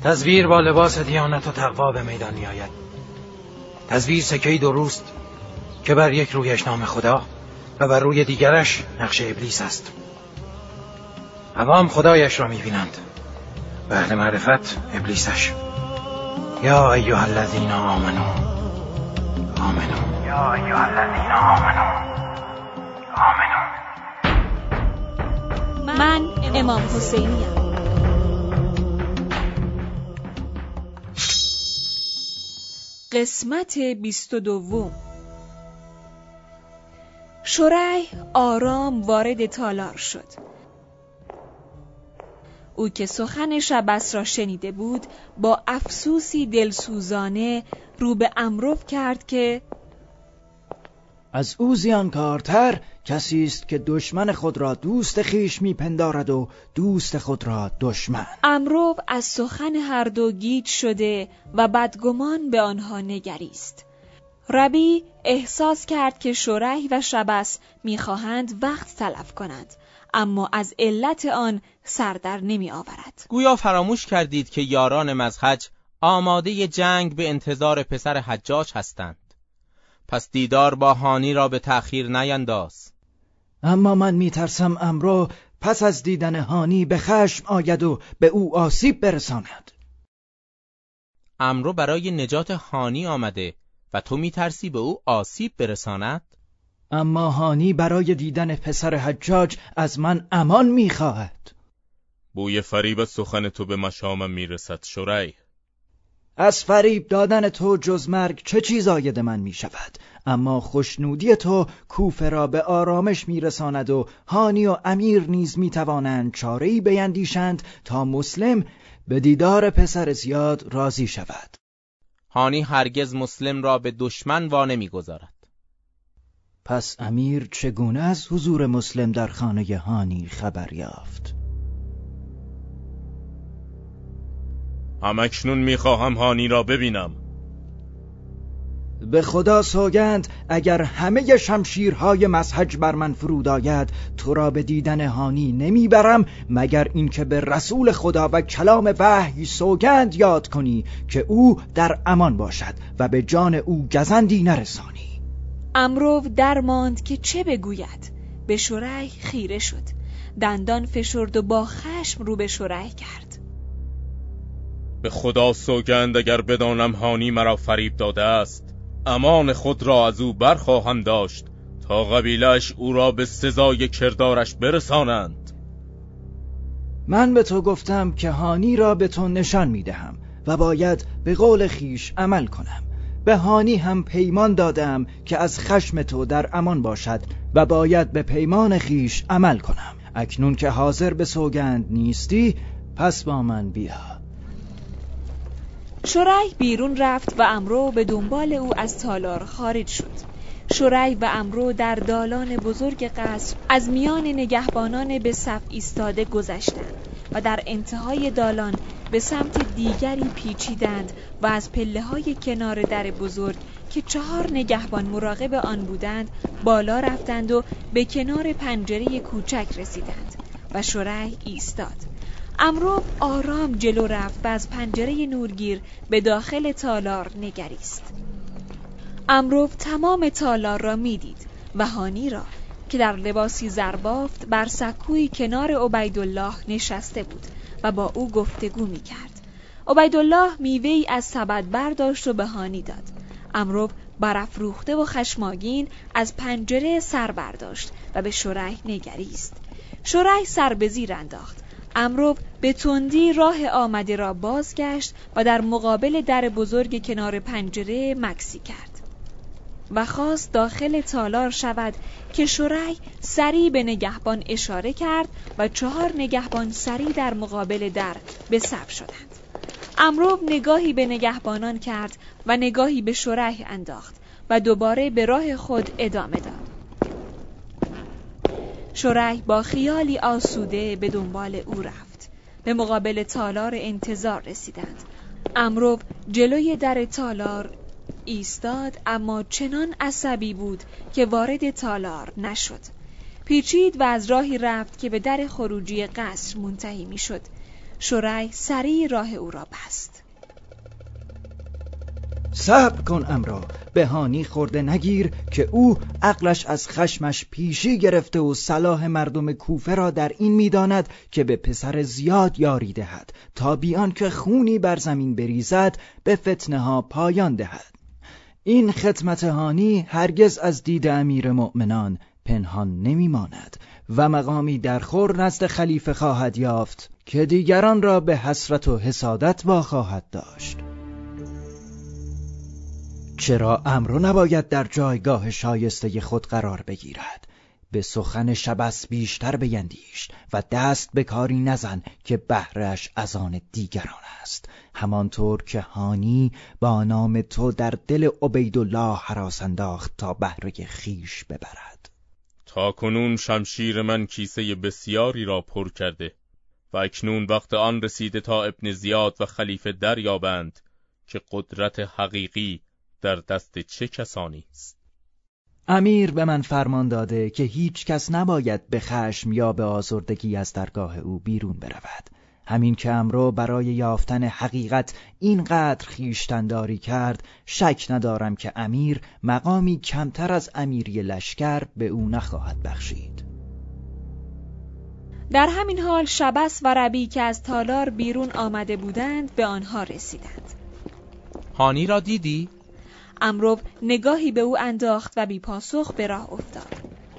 تزویر با لباس دیانت و تقوا به میدان می آید. تزویر سکه‌ای درست که بر یک رویش نام خدا و بر روی دیگرش نقش ابلیس است. عوام خدایش را می بینند و اهل معرفت ابلیسش. یا ایها الذین آمنوا آمنوا یا ایها الذین آمنوا آمنوا. من امام حسینیم. قسمت 22. شریح آرام وارد تالار شد. او که سخن شبس را شنیده بود با افسوسی دلسوزانه رو به امرو کرد که از او زیانکارتر کسی است که دشمن خود را دوست خویش میپندارد و دوست خود را دشمن. امرو از سخن هر دو گیج شده و بدگمان به آنها نگریست. ربیع احساس کرد که شریح و شبس میخواهند وقت تلف کنند، اما از علت آن سر در نمی آورد. گویا فراموش کردید که یاران مزحج آماده جنگ به انتظار پسر حجاج هستند. پس دیدار با هانی را به تأخیر نینداز. اما من میترسم امرو پس از دیدن هانی به خشم آید و به او آسیب برساند. امرو برای نجات هانی آمده و تو میترسی به او آسیب برساند؟ اما هانی برای دیدن پسر حجاج از من امان میخواهد. بوی فریب از سخن تو به مشامم میرسد شریح. از فریب دادن تو جز مرگ چه چیز آید من می شود؟ اما خوشنودی تو کوفه را به آرامش می رساند و هانی و امیر نیز می توانند چاره‌ای بیندیشند تا مسلم به دیدار پسر زیاد راضی شود. هانی هرگز مسلم را به دشمن وانه می گذارد. پس امیر چگونه از حضور مسلم در خانه هانی خبر یافت؟ همکنون میخواهم هانی را ببینم. به خدا سوگند اگر همه شمشیرهای مزحج بر من فرود آید تو را به دیدن هانی نمیبرم مگر اینکه به رسول خدا و کلام وحی سوگند یاد کنی که او در امان باشد و به جان او گزندی نرسانی. امرو درماند که چه بگوید. به شریح خیره شد، دندان فشرد و با خشم رو به شریح کرد. به خدا سوگند اگر بدانم هانی مرا فریب داده است امان خود را از او برخواهم داشت تا قبیله‌اش او را به سزای کردارش برسانند. من به تو گفتم که هانی را به تو نشان میدهم و باید به قول خیش عمل کنم. به هانی هم پیمان دادم که از خشم تو در امان باشد و باید به پیمان خیش عمل کنم. اکنون که حاضر به سوگند نیستی پس با من بیا. شریح بیرون رفت و امرو به دنبال او از تالار خارج شد. شریح و امرو در دالان بزرگ قصر از میان نگهبانان به صف ایستاده گذشتند و در انتهای دالان به سمت دیگری پیچیدند و از پله‌های کنار در بزرگ که 4 نگهبان مراقب آن بودند بالا رفتند و به کنار پنجره کوچک رسیدند و شریح ایستاد. امرو آرام جلو رفت و از پنجره نورگیر به داخل تالار نگریست. امرو تمام تالار را میدید و هانی را که در لباسی زربافت بر سکوی کنار عبیدالله نشسته بود و با او گفتگو میکرد. عبیدالله میوه‌ای از سبد برداشت و به هانی داد. امرو برافروخته و خشمگین از پنجره سر برداشت و به شریح نگریست. شریح سر به زیر انداخت. امرو به تندی راه آمده را بازگشت و در مقابل در بزرگ کنار پنجره مکسی کرد و خواست داخل تالار شود که شریح سریع به نگهبان اشاره کرد و 4 نگهبان سریع در مقابل در به صف شدند. امرو نگاهی به نگهبانان کرد و نگاهی به شریح انداخت و دوباره به راه خود ادامه داد. شریح با خیالی آسوده به دنبال او رفت. به مقابل تالار انتظار رسیدند. امرو جلوی در تالار ایستاد اما چنان عصبی بود که وارد تالار نشد. پیچید و از راهی رفت که به در خروجی قصر منتهی می شد. شری سریع راه او را بست. صبر کن امرو، به هانی خورده نگیر که او عقلش از خشمش پیشی گرفته و صلاح مردم کوفه را در این می‌داند که به پسر زیاد یاری دهد تا بیان که خونی بر زمین بریزد به فتنه ها پایان دهد. این خدمت هانی هرگز از دید امیر مؤمنان پنهان نمی‌ماند و مقامی درخور نزد خلیفه خواهد یافت که دیگران را به حسرت و حسادت وا خواهد داشت. چرا امرو نباید در جایگاه شایسته خود قرار بگیرد؟ به سخن شبس بیشتر بیندیش و دست به کاری نزن که بهره‌اش از آن دیگران است، همانطور که هانی با نام تو در دل عبیدالله هراس انداخت تا بهره خیش ببرد. تا کنون شمشیر من کیسه بسیاری را پر کرده و اکنون وقت آن رسیده تا ابن زیاد و خلیفه دریابند که قدرت حقیقی در دست چه کسانی است. امیر به من فرمان داده که هیچ کس نباید به خشم یا به آزردگی از درگاه او بیرون برود. همین که امرو برای یافتن حقیقت اینقدر خویشتن‌داری کرد، شک ندارم که امیر مقامی کمتر از امیری لشکر به او نخواهد بخشید. در همین حال شبس و ربی که از تالار بیرون آمده بودند به آنها رسیدند. هانی را دیدی؟ امرو نگاهی به او انداخت و بی پاسخ به راه افتاد.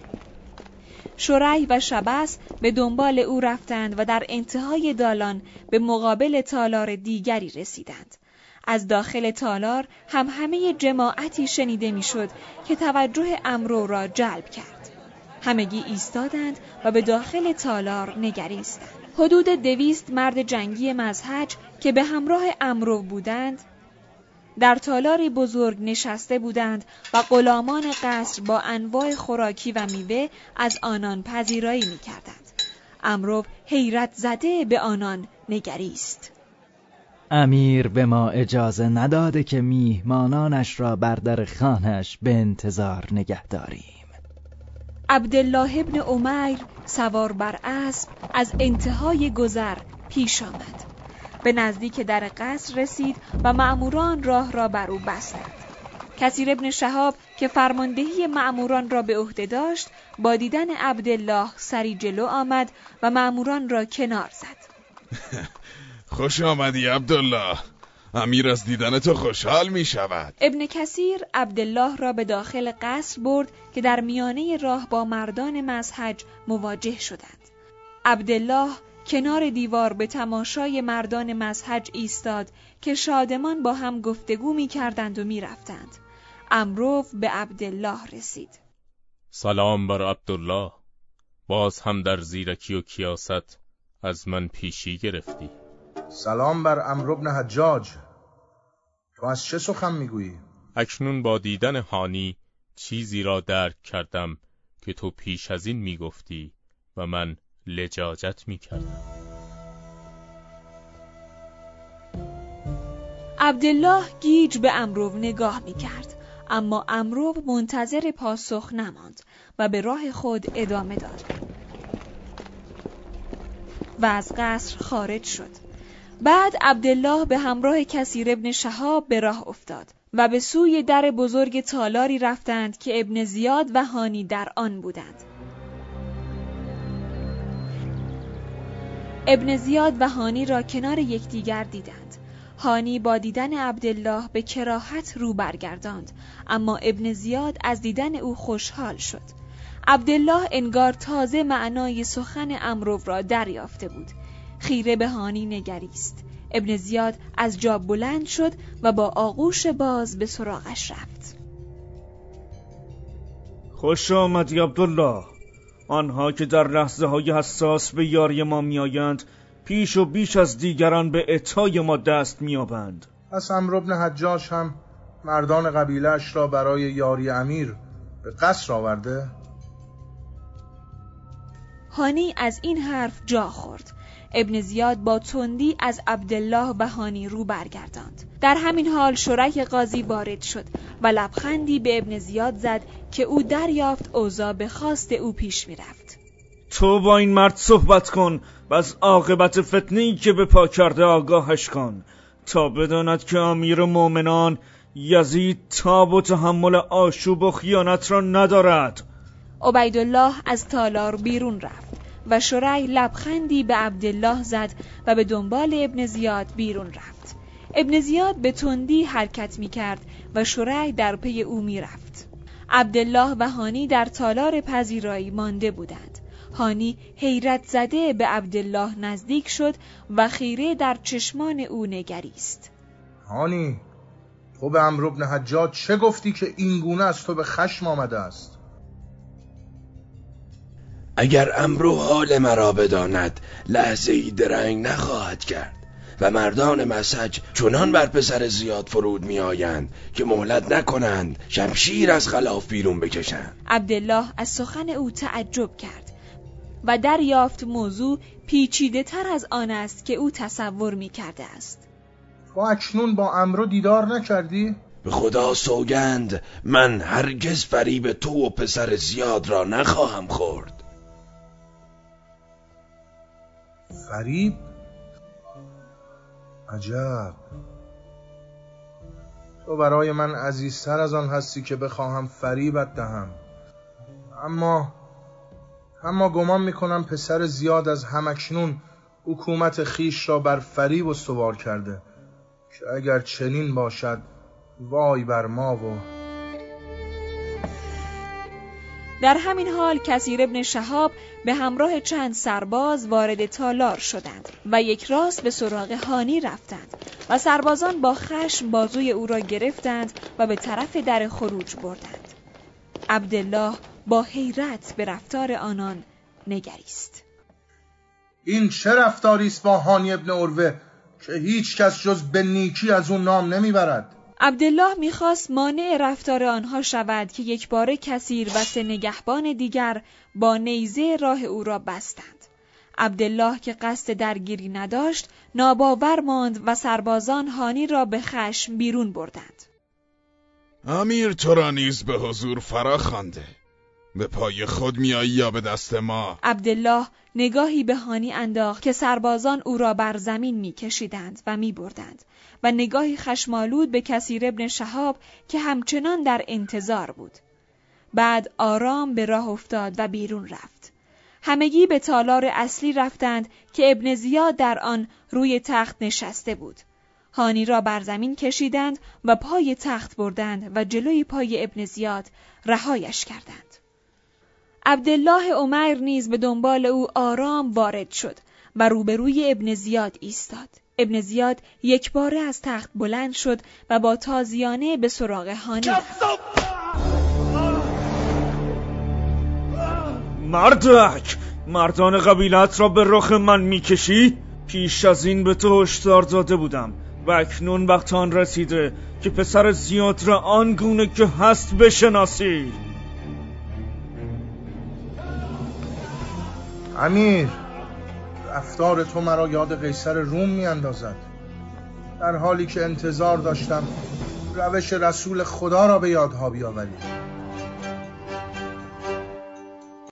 شری و شبس به دنبال او رفتند و در انتهای دالان به مقابل تالار دیگری رسیدند. از داخل تالار همهمه جماعتی شنیده میشد که توجه امرو را جلب کرد. همگی ایستادند و به داخل تالار نگریستند. حدود 200 مرد جنگی مزهج که به همراه امرو بودند در تالاری بزرگ نشسته بودند و غلامان قصر با انواع خوراکی و میوه از آنان پذیرایی می‌کردند. امرو حیرت زده به آنان نگریست. امیر به ما اجازه نداده که میهمانانش را بر در خانه‌اش به انتظار نگه داریم. عبدالله ابن عمیر سوار بر اسب از انتهای گذر پیش آمد. به نزدیک در قصر رسید و مأموران راه را بر او بستند. کثیر ابن شهاب که فرماندهی مأموران را به عهده داشت، با دیدن عبدالله سری جلو آمد و مأموران را کنار زد. خوش آمدی عبدالله، امیر از دیدن تو خوشحال می شود. ابن کثیر عبدالله را به داخل قصر برد که در میانه راه با مردان مزهج مواجه شدند. عبدالله کنار دیوار به تماشای مردان مزهج ایستاد که شادمان با هم گفتگو می کردند و می رفتند. امرو به عبدالله رسید. سلام بر عبدالله، باز هم در زیرکی و کیاست از من پیشی گرفتی. سلام بر عمرو بن حجاج، تو از چه سخن میگویی؟ اکنون با دیدن هانی چیزی را درک کردم که تو پیش از این میگفتی و من لجاجت میکردم. عبدالله گیج به امرو نگاه میکرد، اما امرو منتظر پاسخ نماند و به راه خود ادامه داد و از قصر خارج شد. بعد عبدالله به همراه کثیر ابن شهاب به راه افتاد و به سوی در بزرگ تالاری رفتند که ابن زیاد و هانی در آن بودند. ابن زیاد و هانی را کنار یکدیگر دیدند. هانی با دیدن عبدالله به کراهت رو برگرداند، اما ابن زیاد از دیدن او خوشحال شد. عبدالله انگار تازه معنای سخن امرو را دریافته بود. خیره به هانی نگریست. ابن زیاد از جا بلند شد و با آغوش باز به سراغش رفت. خوش آمدی عبدالله. آنها که در لحظه های حساس به یاری ما می آیند پیش و بیش از دیگران به عطای ما دست می یابند. پس عمرو بن حجاج هم مردان قبیله‌اش را برای یاری امیر به قصر آورده؟ هانی از این حرف جا خورد. ابن زیاد با تندی از عبدالله و هانی رو برگرداند. در همین حال شریک قاضی وارد شد و لبخندی به ابن زیاد زد که او دریافت اوضاع به خواست او پیش می رفت. تو با این مرد صحبت کن و از عاقبت فتنه‌ای که به پا کرده آگاهش کن تا بداند که امیر مومنان یزید تاب و تحمل آشوب و خیانت را ندارد. عبیدالله از تالار بیرون رفت و شریح لبخندی به عبدالله زد و به دنبال ابن زیاد بیرون رفت. ابن زیاد به تندی حرکت می کرد و شریح در پی او می رفت. عبدالله و هانی در تالار پذیرایی مانده بودند. هانی حیرت زده به عبدالله نزدیک شد و خیره در چشمان او نگریست. هانی، تو به عمرو بن حجاج چه گفتی که این گونه از تو به خشم آمده است؟ اگر عمرو حال مرا بداند لحظه ای درنگ نخواهد کرد و مردان مسج چنان بر پسر زیاد فرود می آیند که مهلت نکنند شمشیر از خلاف بیرون بکشند. عبدالله از سخن او تعجب کرد و دریافت موضوع پیچیده تر از آن است که او تصور می کرده است. تو اکنون با عمرو دیدار نکردی؟ به خدا سوگند من هرگز فریب تو و پسر زیاد را نخواهم خورد. فریب؟ عجب. تو برای من عزیزتر از آن هستی که بخواهم فریبت دهم. اما گمان میکنم پسر زیاد از همکنون حکومت خیش را بر فریب استوار کرده که اگر چنین باشد وای بر ما. و در همین حال کثیر ابن شهاب به همراه چند سرباز وارد تالار شدند و یک راست به سراغ هانی رفتند و سربازان با خشم بازوی او را گرفتند و به طرف در خروج بردند. عبدالله با حیرت به رفتار آنان نگریست. این چه رفتاری است با هانی ابن عروه که هیچ کس جز به نیکی از اون نام نمیبرد؟ عبدالله میخواست مانع رفتار آنها شود که یک باره کثیر و 3 نگهبان دیگر با نیزه راه او را بستند. عبدالله که قصد درگیری نداشت ناباور ماند و سربازان هانی را به خشم بیرون بردند. امیر تو را نیز به حضور فرا خوانده، به پای خود میایی یا به دست ما؟ عبدالله نگاهی به هانی انداخت که سربازان او را بر زمین میکشیدند و میبردند و نگاهی خشمالود به کثیر ابن شهاب که همچنان در انتظار بود. بعد آرام به راه افتاد و بیرون رفت. همگی به تالار اصلی رفتند که ابن زیاد در آن روی تخت نشسته بود. هانی را بر زمین کشیدند و پای تخت بردند و جلوی پای ابن زیاد رهایش کردند. عبدالله عمیر نیز به دنبال او آرام وارد شد و روبروی ابن زیاد ایستاد. ابن زیاد یک باره از تخت بلند شد و با تازیانه به سراغ هانی رفت. مردک، مردان قبیلت را به رخ من میکشی؟ پیش از این به تو هشدار داده بودم و اکنون وقت آن رسیده که پسر زیاد را آنگونه که هست بشناسی. امیر، رفتار تو مرا یاد قیصر روم می اندازد، در حالی که انتظار داشتم روش رسول خدا را به یادها بیاوری.